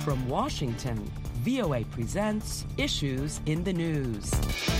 From Washington, VOA presents Issues in the News.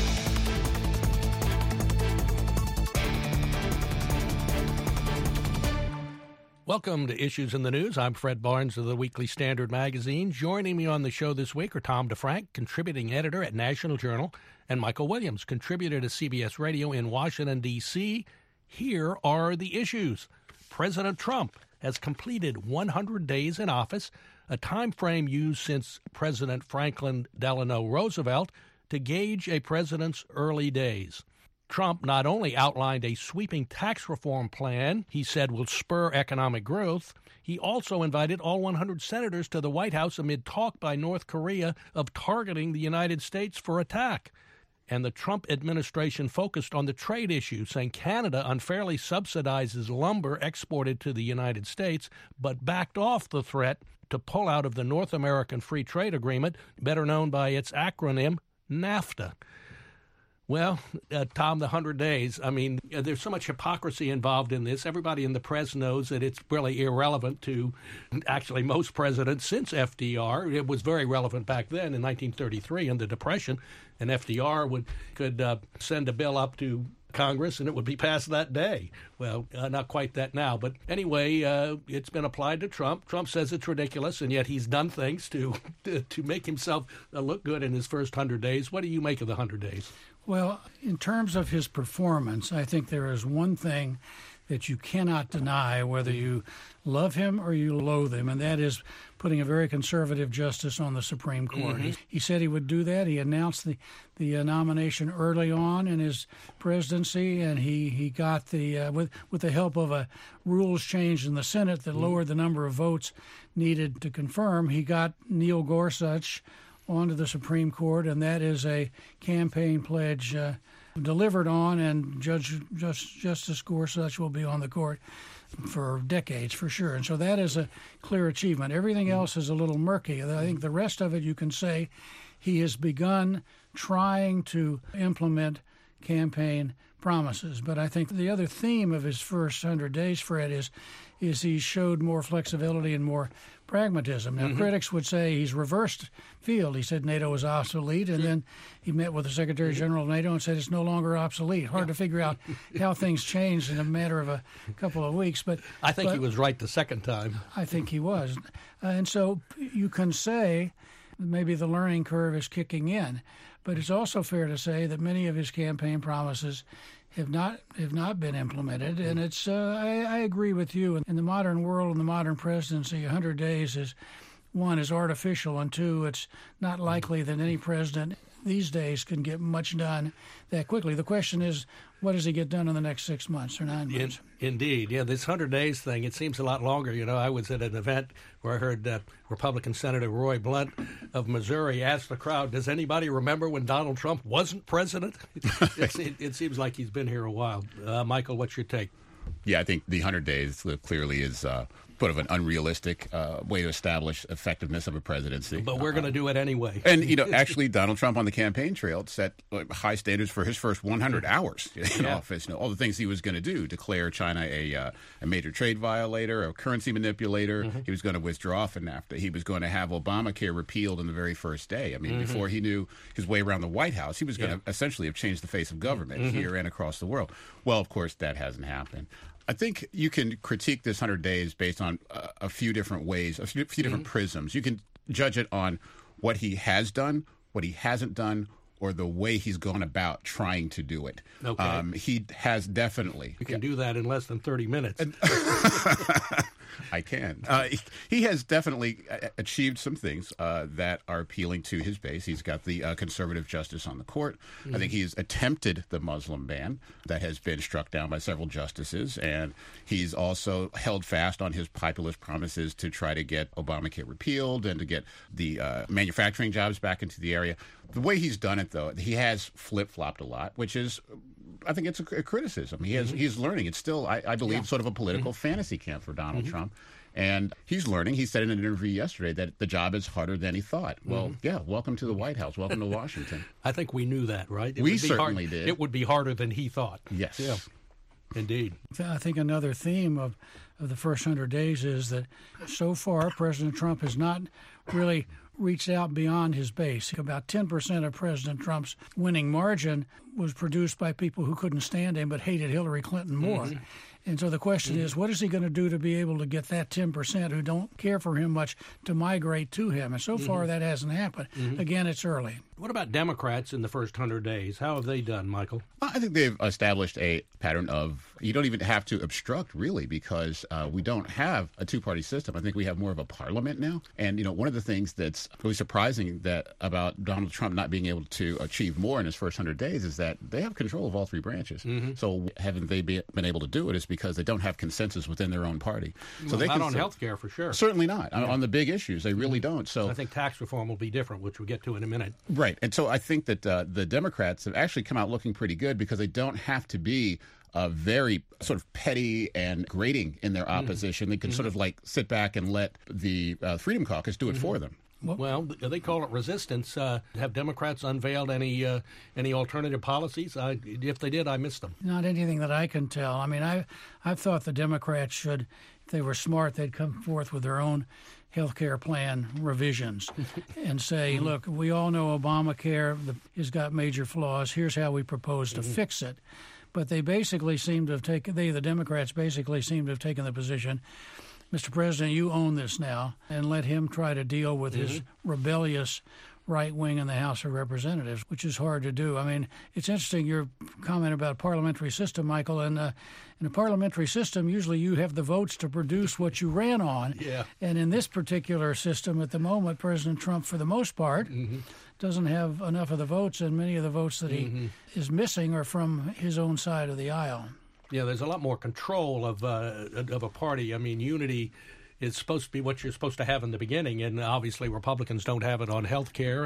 Welcome to Issues in the News. I'm Fred Barnes of the Weekly Standard Magazine. Joining me on the show this week are Tom DeFrank, contributing editor at National Journal, and Michael Williams, contributor to CBS Radio in Washington, D.C. Here are the issues. President Trump has completed 100 days in office, a time frame used since President Franklin Delano Roosevelt to gauge a president's early days. Trump not only outlined a sweeping tax reform plan he said will spur economic growth, he also invited all 100 senators to the White House amid talk by North Korea of targeting the United States for attack. And the Trump administration focused on the trade issue, saying Canada unfairly subsidizes lumber exported to the United States, but backed off the threat to pull out of the North American Free Trade Agreement, better known by its acronym, NAFTA. Well, Tom, the 100 days, I mean, there's so much hypocrisy involved in this. Everybody in the press knows that it's really irrelevant to actually most presidents since FDR. It was very relevant back then in 1933 in the Depression, and FDR could send a bill up to Congress and it would be passed that day. Well, not quite that now. But anyway, it's been applied to Trump. Trump says it's ridiculous, and yet he's done things to make himself look good in his first 100 days. What do you make of the 100 days? Well, in terms of his performance, I think there is one thing that you cannot deny, whether you love him or you loathe him, and that is putting a very conservative justice on the Supreme Court. Mm-hmm. He said he would do that. He announced the nomination early on in his presidency, and he got with the help of a rules change in the Senate that lowered the number of votes needed to confirm, he got Neil Gorsuch onto the Supreme Court, and that is a campaign pledge delivered on, and Justice Gorsuch will be on the court for decades, for sure. And so that is a clear achievement. Everything else is a little murky. I think the rest of it, you can say he has begun trying to implement campaign promises. But I think the other theme of his first 100 days, Fred, is he showed more flexibility and more pragmatism. Now, critics would say he's reversed field. He said NATO is obsolete, and then he met with the Secretary General of NATO and said it's no longer obsolete. Hard to figure out how things changed in a matter of a couple of weeks. But I think he was right the second time. I think he was. And so you can say maybe the learning curve is kicking in. But it's also fair to say that many of his campaign promises have not been implemented, and it's I agree with you. In the modern world, in the modern presidency, 100 days is, one, is artificial, and two, it's not likely that any president these days can get much done that quickly. The question is, what does he get done in the next 6 months or 9 months? Indeed. Yeah, this 100 days thing, it seems a lot longer. You know, I was at an event where I heard Republican Senator Roy Blunt of Missouri ask the crowd, does anybody remember when Donald Trump wasn't president? It seems like he's been here a while. Michael, what's your take? Yeah, I think the 100 days clearly is sort of an unrealistic way to establish effectiveness of a presidency. But we're going to do it anyway. And, actually, Donald Trump on the campaign trail set high standards for his first 100 hours in office. All the things he was going to do, declare China a major trade violator, a currency manipulator. Mm-hmm. He was going to withdraw from NAFTA. He was going to have Obamacare repealed on the very first day. I mean, before he knew his way around the White House, he was going to essentially have changed the face of government here and across the world. Well, of course, that hasn't happened. I think you can critique this 100 days based on a few different ways, a few different prisms. You can judge it on what he has done, what he hasn't done, or the way he's gone about trying to do it. Okay. He has definitely. You can do that in less than 30 minutes. I can. He has definitely achieved some things that are appealing to his base. He's got the conservative justice on the court. I think he's attempted the Muslim ban that has been struck down by several justices, and he's also held fast on his populist promises to try to get Obamacare repealed and to get the manufacturing jobs back into the area. The way he's done it, though, he has flip-flopped a lot, which is, I think it's a criticism. He's learning. It's still, I believe, sort of a political fantasy camp for Donald Trump. And he's learning. He said in an interview yesterday that the job is harder than he thought. Well, yeah, welcome to the White House. Welcome to Washington. I think we knew that, right? We certainly did. It would be harder than he thought. Yes. Yeah. Indeed. I think another theme of of the first 100 days is that so far President Trump has not really reached out beyond his base. About 10% of President Trump's winning margin was produced by people who couldn't stand him but hated Hillary Clinton more. Mm-hmm. And so the question is, what is he going to do to be able to get that 10% who don't care for him much to migrate to him? And so far, that hasn't happened. Again, it's early. What about Democrats in the first 100 days? How have they done, Michael? I think they've established a pattern of you don't even have to obstruct, really, because we don't have a two-party system. I think we have more of a parliament now. And, one of the things that's really surprising about Donald Trump not being able to achieve more in his first 100 days is that they have control of all three branches. So haven't they been able to do it is because they don't have consensus within their own party. So not on health care, for sure. Certainly not. Yeah. On the big issues, they really don't. So I think tax reform will be different, which we'll get to in a minute. Right. And so I think that the Democrats have actually come out looking pretty good because they don't have to be very sort of petty and grating in their opposition. They can sort of sit back and let the Freedom Caucus do it for them. Well, they call it resistance. Have Democrats unveiled any alternative policies? If they did, I missed them. Not anything that I can tell. I mean, I've thought the Democrats should, if they were smart, they'd come forth with their own health care plan revisions and say, look, we all know Obamacare has got major flaws. Here's how we propose to fix it. But they basically seem to have the Democrats basically seem to have taken the position, Mr. President, you own this now, and let him try to deal with his rebellious right wing in the House of Representatives, which is hard to do. I mean, it's interesting, your comment about parliamentary system, Michael, and in a parliamentary system, usually you have the votes to produce what you ran on. Yeah. And in this particular system, at the moment, President Trump, for the most part, doesn't have enough of the votes, and many of the votes that he is missing are from his own side of the aisle. Yeah, there's a lot more control of a party. I mean, unity is supposed to be what you're supposed to have in the beginning, and obviously Republicans don't have it on health care,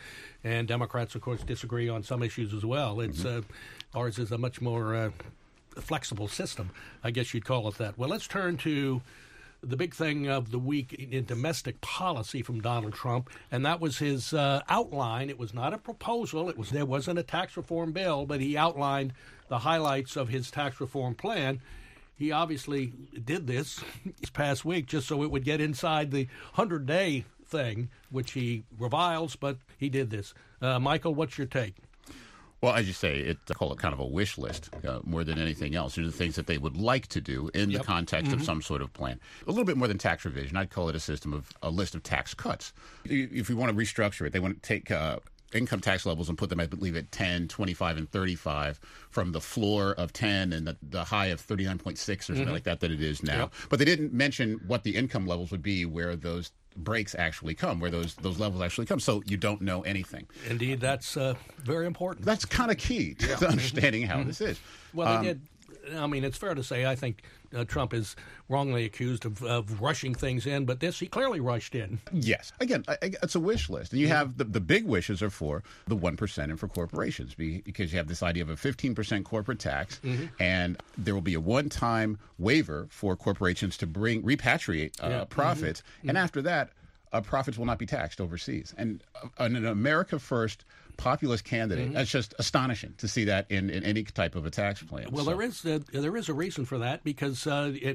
and Democrats, of course, disagree on some issues as well. It's ours is a much more flexible system, I guess you'd call it that. Well, let's turn to the big thing of the week in domestic policy from Donald Trump, and that was his outline. It was not a proposal. There wasn't a tax reform bill, but he outlined the highlights of his tax reform plan. He obviously did this past week just so it would get inside the 100-day thing, which he reviles, but he did this. Michael, what's your take? Well, as you say, I call it kind of a wish list more than anything else. These are the things that they would like to do in the context of some sort of plan. A little bit more than tax revision. I'd call it a list of tax cuts. If we want to restructure it, they want to take income tax levels and put them, I believe, at 10, 25, and 35 from the floor of 10 and the high of 39.6 or something like that it is now. Yep. But they didn't mention what the income levels would be where those breaks actually come, where those levels actually come. So you don't know anything. Indeed, that's very important. That's kind of key to understanding how this is. Well, they did. I mean, it's fair to say, I think Trump is wrongly accused of rushing things in, but he clearly rushed in. Yes. Again, it's a wish list. And you have the big wishes are for the 1% and for corporations, because you have this idea of a 15% corporate tax, and there will be a one-time waiver for corporations to repatriate profits. And after that, profits will not be taxed overseas. And an America First populist candidate, that's just astonishing to see that in any type of a tax plan. Well, there is a reason for that, because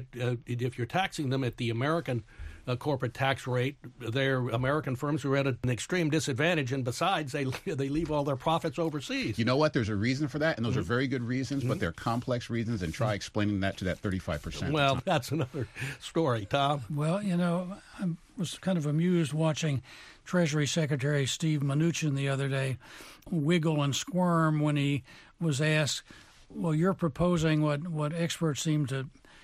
if you're taxing them at the American corporate tax rate, their American firms are at an extreme disadvantage, and besides, they leave all their profits overseas. You know what? There's a reason for that, and those are very good reasons, but they're complex reasons, and try explaining that to that 35%. Well, that's another story, Tom. Well, I was kind of amused watching Treasury Secretary Steve Mnuchin the other day wiggle and squirm when he was asked, well, you're proposing what experts seem to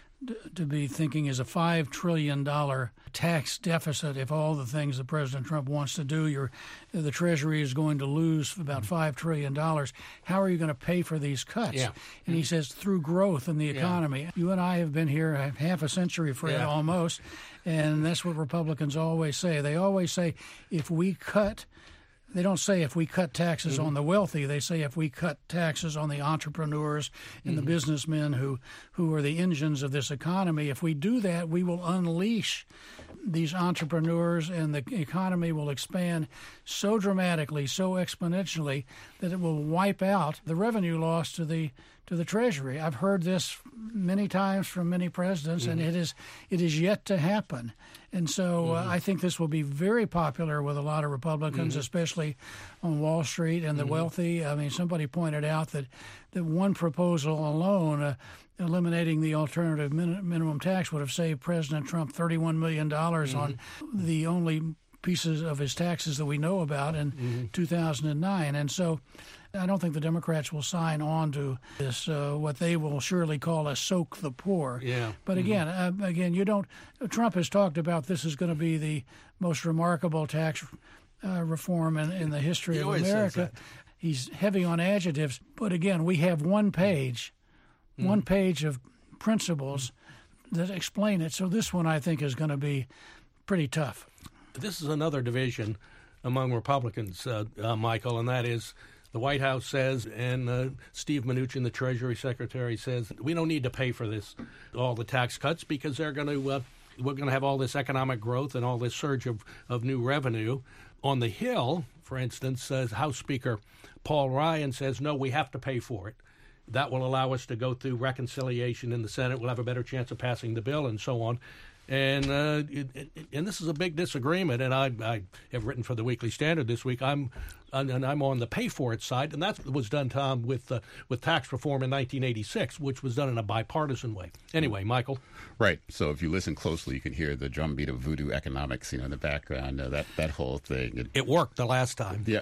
be thinking is a $5 trillion tax deficit. If all the things that President Trump wants to do, the Treasury is going to lose about $5 trillion. How are you going to pay for these cuts? Yeah. And he says, through growth in the economy. Yeah. You and I have been here half a century, Fred, almost, and that's what Republicans always say. They always say, if we cut... They don't say if we cut taxes on the wealthy. They say if we cut taxes on the entrepreneurs and the businessmen who are the engines of this economy. If we do that, we will unleash these entrepreneurs, and the economy will expand so dramatically, so exponentially, that it will wipe out the revenue loss to the to the Treasury. I've heard this many times from many presidents, and it is yet to happen. And so I think this will be very popular with a lot of Republicans, especially on Wall Street and the wealthy. I mean, somebody pointed out that one proposal alone, eliminating the alternative minimum tax, would have saved President Trump $31 million on the only pieces of his taxes that we know about in 2009. And so I don't think the Democrats will sign on to this, what they will surely call a soak the poor. Yeah. But again, you don't. Trump has talked about this is going to be the most remarkable tax reform in the history of America. He's heavy on adjectives. But again, we have one page of principles that explain it. So this one, I think, is going to be pretty tough. This is another division among Republicans, Michael, and that is the White House says, and Steve Mnuchin, the Treasury Secretary, says we don't need to pay for this, all the tax cuts, because they're going to we're going to have all this economic growth and all this surge of new revenue. On the Hill, for instance, House Speaker Paul Ryan says, no, we have to pay for it. That will allow us to go through reconciliation in the Senate. We'll have a better chance of passing the bill and so on. And this is a big disagreement, and I have written for the Weekly Standard this week. I'm on the pay for it side, and that was done, Tom, with tax reform in 1986, which was done in a bipartisan way. Anyway, Michael. Right. So if you listen closely, you can hear the drumbeat of voodoo economics, in the background. That whole thing. It worked the last time. Yeah.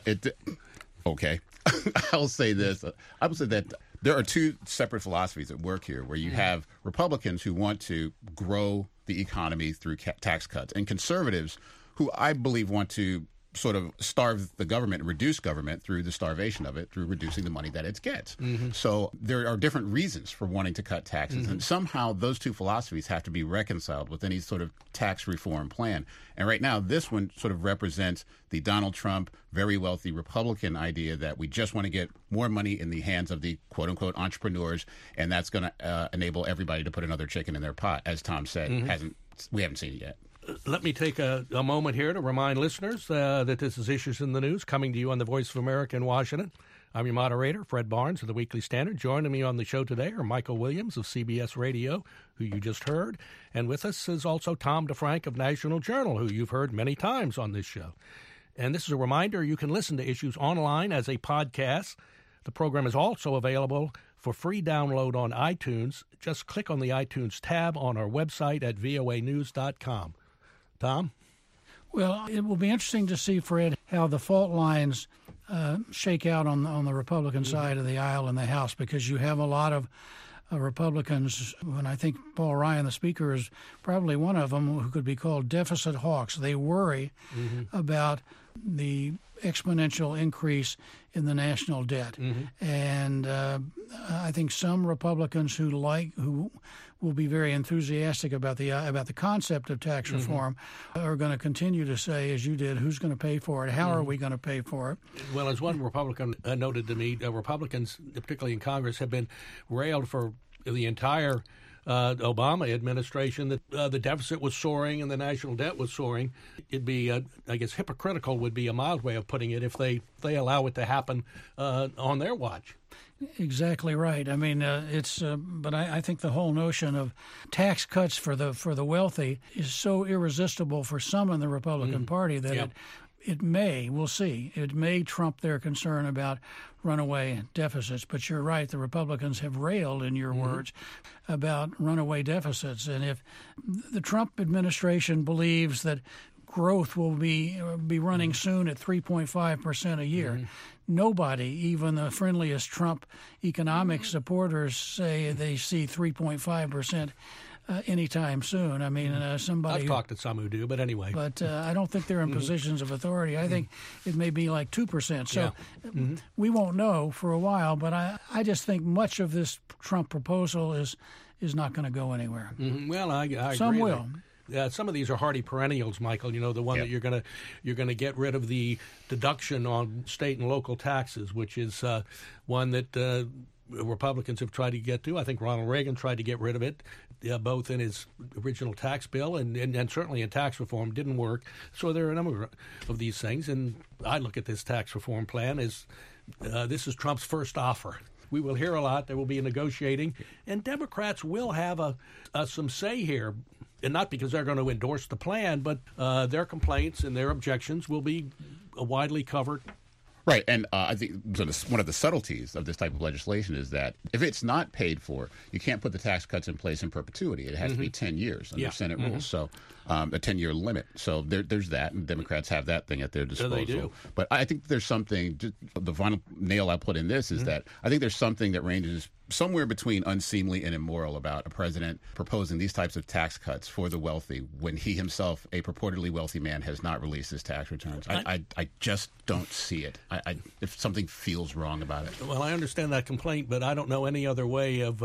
Okay. I'll say this. I would say that there are two separate philosophies at work here, where you have Republicans who want to grow the economy through tax cuts, and conservatives who I believe want to sort of starve the government and reduce government through the starvation of it, through reducing the money that it gets. So there are different reasons for wanting to cut taxes, and somehow those two philosophies have to be reconciled with any sort of tax reform plan. And right now, this one sort of represents the Donald Trump, very wealthy Republican idea that we just want to get more money in the hands of the quote-unquote entrepreneurs, and that's going to enable everybody to put another chicken in their pot, as Tom said. We haven't seen it yet. Let me take a moment here to remind listeners that this is Issues in the News, coming to you on the Voice of America in Washington. I'm your moderator, Fred Barnes of the Weekly Standard. Joining me on the show today are Michael Williams of CBS Radio, who you just heard, and with us is also Tom DeFrank of National Journal, who you've heard many times on this show. And this is a reminder, you can listen to Issues online as a podcast. The program is also available for free download on iTunes. Just click on the iTunes tab on our website at voanews.com. Tom? Well, it will be interesting to see, Fred, how the fault lines shake out on the Republican side of the aisle in the House, because you have a lot of Republicans, and I think Paul Ryan, the Speaker, is probably one of them, who could be called deficit hawks. They worry about the exponential increase in the national debt. And I think some Republicans who will be very enthusiastic about the concept of tax reform are going to continue to say, as you did, who's going to pay for it? How are we going to pay for it? Well, as one Republican noted to me, Republicans, particularly in Congress, have been railed for the entire Obama administration that the deficit was soaring and the national debt was soaring. It'd be, I guess, hypocritical would be a mild way of putting it if they allow it to happen on their watch. Exactly right. I mean, but I think the whole notion of tax cuts for the wealthy is so irresistible for some in the Republican Party that it may, we'll see, it may trump their concern about runaway deficits. But you're right, the Republicans have railed, in your words, about runaway deficits. And if the Trump administration believes that growth will be running soon at 3.5% a year, nobody, even the friendliest Trump economic supporters, say they see 3.5% anytime soon. I mean, somebody... I've talked to some who do, but anyway. But I don't think they're in positions of authority. I think it may be like 2%. So we won't know for a while, but I just think much of this Trump proposal is not going to go anywhere. Well, I agree. Some will. Some of these are hardy perennials, Michael. You know, the one that you're going to get rid of the deduction on state and local taxes, which is one that Republicans have tried to get to. I think Ronald Reagan tried to get rid of it, both in his original tax bill and certainly in tax reform. Didn't work. So there are a number of these things, and I look at this tax reform plan as this is Trump's first offer. We will hear a lot. There will be a negotiating, and Democrats will have some say here, and not because they're going to endorse the plan, but their complaints and their objections will be widely covered. Right, and I think one of the subtleties of this type of legislation is that if it's not paid for, you can't put the tax cuts in place in perpetuity. It has to be 10 years under Senate rules, so a 10-year limit. So there's that, and Democrats have that thing at their disposal. They do. But I think there's something, the final nail I put in this is that I think there's something that ranges somewhere between unseemly and immoral about a president proposing these types of tax cuts for the wealthy when he himself, a purportedly wealthy man, has not released his tax returns. I just don't see it. If something feels wrong about it. Well, I understand that complaint, but I don't know any other way of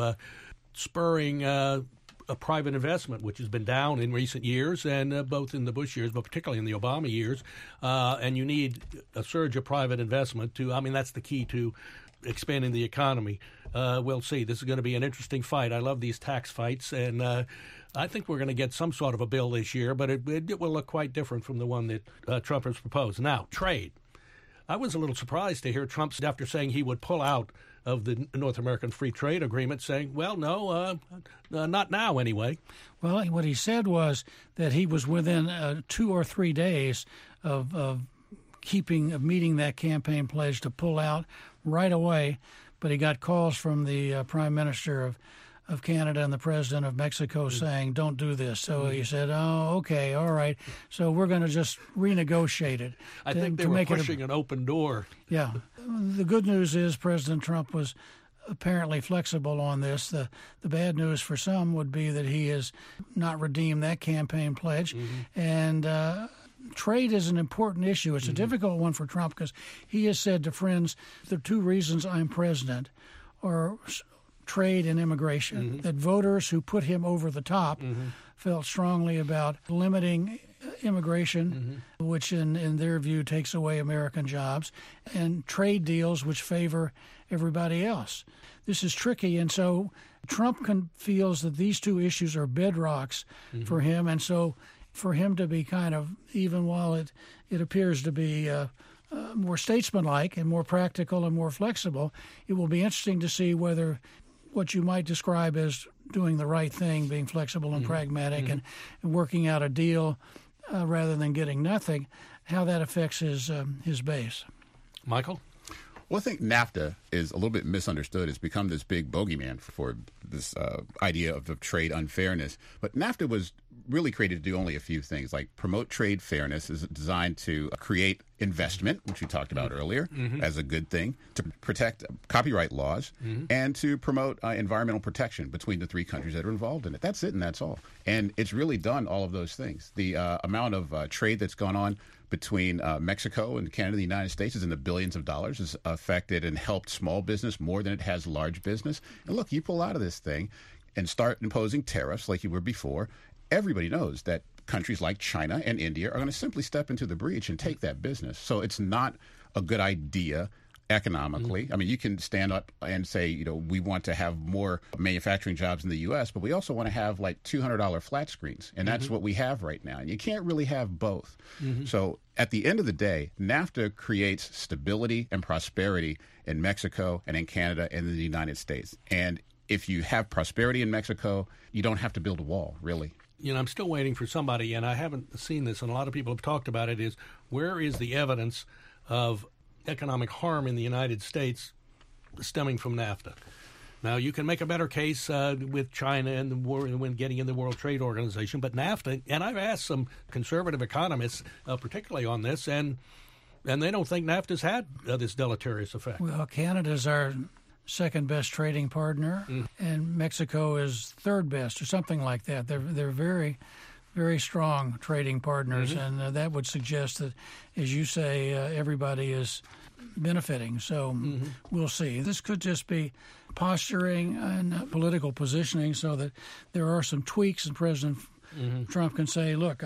spurring a private investment, which has been down in recent years, and both in the Bush years, but particularly in the Obama years. And you need a surge of private investment that's the key to expanding the economy. We'll see. This is going to be an interesting fight. I love these tax fights, and I think we're going to get some sort of a bill this year, but it will look quite different from the one that Trump has proposed. Now, trade. I was a little surprised to hear Trump, after saying he would pull out of the North American Free Trade Agreement, saying, well, no, not now anyway. Well, what he said was that he was within 2 or 3 days of meeting that campaign pledge to pull out right away, but he got calls from the Prime Minister of Canada and the President of Mexico saying, don't do this. So he said, oh, okay, all right. So we're going to just renegotiate it. I think they were pushing an open door. Yeah. The good news is President Trump was apparently flexible on this. The bad news for some would be that he has not redeemed that campaign pledge. And trade is an important issue. It's a difficult one for Trump because he has said to friends, the 2 reasons I'm president are trade and immigration, that voters who put him over the top felt strongly about limiting immigration, which in their view takes away American jobs, and trade deals which favor everybody else. This is tricky, and so Trump feels that these 2 issues are bedrocks for him, and so for him to be kind of, even while it appears to be more statesmanlike and more practical and more flexible, it will be interesting to see whether what you might describe as doing the right thing, being flexible and pragmatic and working out a deal rather than getting nothing, how that affects his base. Michael? Well, I think NAFTA is a little bit misunderstood. It's become this big bogeyman for this idea of trade unfairness. But NAFTA was really created to do only a few things, like promote trade fairness, is designed to create investment, which we talked about earlier, as a good thing, to protect copyright laws, and to promote environmental protection between the 3 countries that are involved in it. That's it, and that's all. And it's really done all of those things. The amount of trade that's gone on between Mexico and Canada and the United States is in the billions of dollars, has affected and helped small business more than it has large business. And look, you pull out of this thing and start imposing tariffs like you were before, everybody knows that countries like China and India are going to simply step into the breach and take that business. So it's not a good idea economically. I mean, you can stand up and say, we want to have more manufacturing jobs in the U.S., but we also want to have like $200 flat screens. And that's what we have right now. And you can't really have both. So at the end of the day, NAFTA creates stability and prosperity in Mexico and in Canada and in the United States. And if you have prosperity in Mexico, you don't have to build a wall, really. I'm still waiting for somebody, and I haven't seen this, and a lot of people have talked about it, is where is the evidence of economic harm in the United States stemming from NAFTA? Now, you can make a better case with China and when getting in the World Trade Organization, but NAFTA, and I've asked some conservative economists particularly on this, and they don't think NAFTA's had this deleterious effect. Well, Canada's our second best trading partner, and Mexico is third best or something like that. They're very, very strong trading partners, and that would suggest that, as you say, everybody is benefiting. So we'll see. This could just be posturing and political positioning so that there are some tweaks, and President Trump can say, look,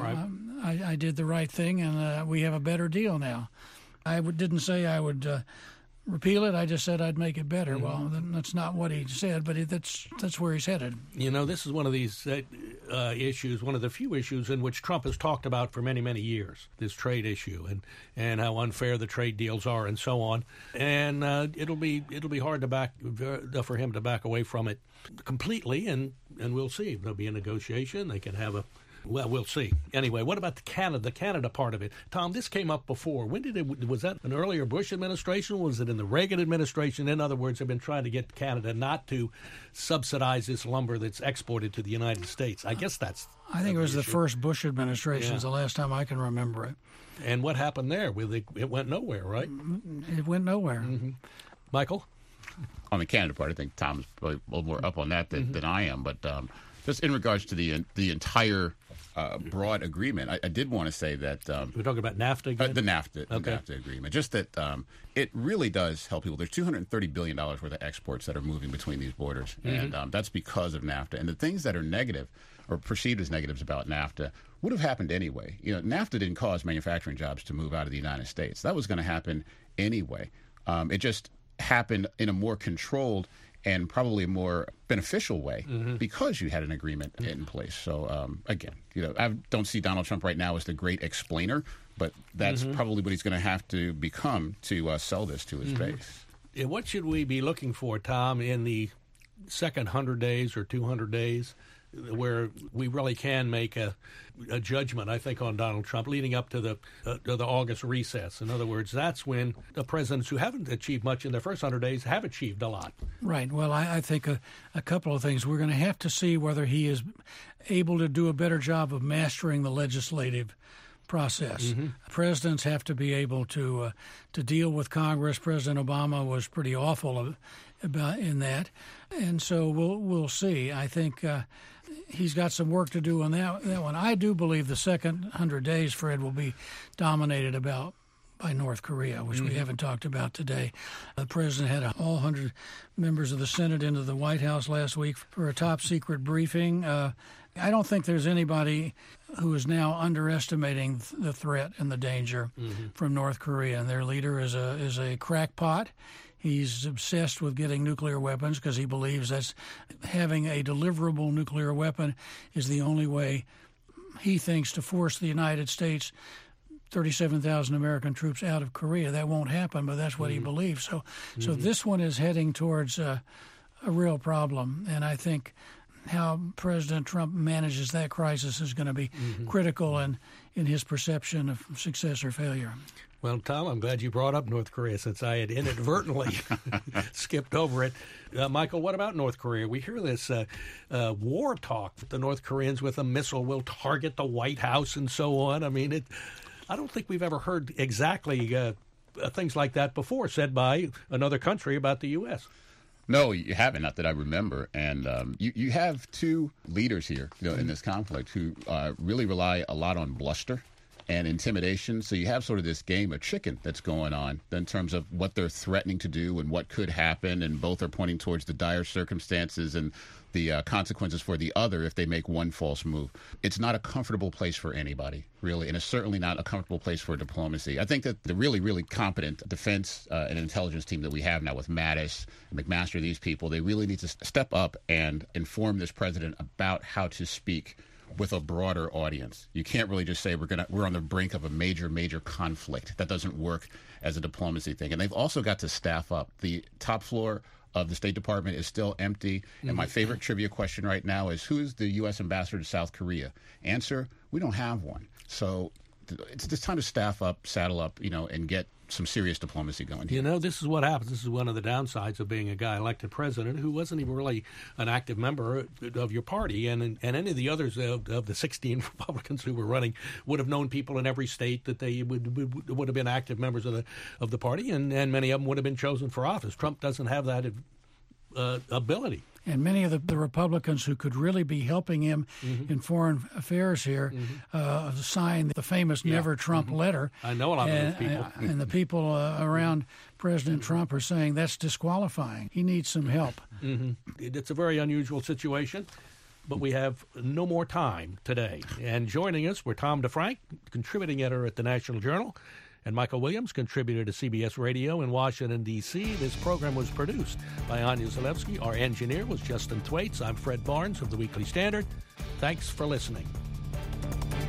I did the right thing, and we have a better deal now. I didn't say I would repeal it. I just said I'd make it better. Well, that's not what he said, but that's where he's headed. You know, this is one of these issues, one of the few issues in which Trump has talked about for many, many years, this trade issue and how unfair the trade deals are and so on. And it'll be hard for him to back away from it completely, and we'll see. There'll be a negotiation. They can have well, we'll see. Anyway, what about the Canada part of it? Tom, this came up before. Was that an earlier Bush administration? Was it in the Reagan administration? In other words, they've been trying to get Canada not to subsidize this lumber that's exported to the United States. I guess that's... I think it was the first Bush administration. Is the last time I can remember it. And what happened there? It went nowhere, right? It went nowhere. Mm-hmm. Michael? On the Canada part, I think Tom's probably a little more up on that than I am. But just in regards to the entire broad agreement, I did want to say that we're talking about NAFTA again? The NAFTA agreement. Just that it really does help people. There's $230 billion worth of exports that are moving between these borders, and that's because of NAFTA. And the things that are negative or perceived as negatives about NAFTA would have happened anyway. You know, NAFTA didn't cause manufacturing jobs to move out of the United States. That was going to happen anyway. It just happened in a more controlled and probably a more beneficial way because you had an agreement in place. So, again, you know, I don't see Donald Trump right now as the great explainer, but that's probably what he's going to have to become to sell this to his base. What should we be looking for, Tom, in the second 100 days or 200 days where we really can make a judgment, I think, on Donald Trump leading up to the August recess? In other words, that's when the presidents who haven't achieved much in their first 100 days have achieved a lot. Right. Well, I think a couple of things. We're going to have to see whether he is able to do a better job of mastering the legislative process. Presidents have to be able to deal with Congress. President Obama was pretty awful about in that, and so we'll see. I think he's got some work to do on that one. I do believe the second 100 days, Fred, will be dominated by North Korea, which we haven't talked about today. The president had all 100 members of the Senate into the White House last week for a top-secret briefing. I don't think there's anybody who is now underestimating the threat and the danger from North Korea. And their leader is a crackpot. He's obsessed with getting nuclear weapons because he believes that's having a deliverable nuclear weapon is the only way he thinks to force the United States 37,000 American troops out of Korea. That won't happen, but that's what he believes. So this one is heading towards a real problem, and I think how President Trump manages that crisis is going to be critical in his perception of success or failure. Well, Tom, I'm glad you brought up North Korea since I had inadvertently skipped over it. Michael, what about North Korea? We hear this war talk. The North Koreans with a missile will target the White House and so on. I mean, I don't think we've ever heard exactly things like that before said by another country about the U.S. No, you haven't, not that I remember. And you have two leaders here in this conflict who really rely a lot on bluster and intimidation. So you have sort of this game of chicken that's going on in terms of what they're threatening to do and what could happen. And both are pointing towards the dire circumstances and the consequences for the other if they make one false move. It's not a comfortable place for anybody, really, and it's certainly not a comfortable place for diplomacy. I think that the really, really competent defense and intelligence team that we have now with Mattis, McMaster, these people, they really need to step up and inform this president about how to speak with a broader audience. You can't really just say we're on the brink of a major conflict. That doesn't work as a diplomacy thing. And they've also got to staff up. The top floor of the State Department is still empty. And my favorite trivia question right now is, who's the U.S. ambassador to South Korea? Answer, we don't have one. So it's just time to staff up, saddle up, and get some serious diplomacy going here. This is what happens. This is one of the downsides of being a guy elected president who wasn't even really an active member of your party. And any of the others of the 16 Republicans who were running would have known people in every state that they would have been active members of the party, and many of them would have been chosen for office. Trump doesn't have that ability. And many of the Republicans who could really be helping him in foreign affairs here signed the famous Never Trump letter. I know a lot of those people. And the people around President Trump are saying that's disqualifying. He needs some help. It's a very unusual situation, but we have no more time today. And joining us, we're Tom DeFrank, contributing editor at the National Journal, and Michael Williams, contributor to CBS Radio in Washington, D.C. This program was produced by Anya Zalewski. Our engineer was Justin Thwaites. I'm Fred Barnes of the Weekly Standard. Thanks for listening.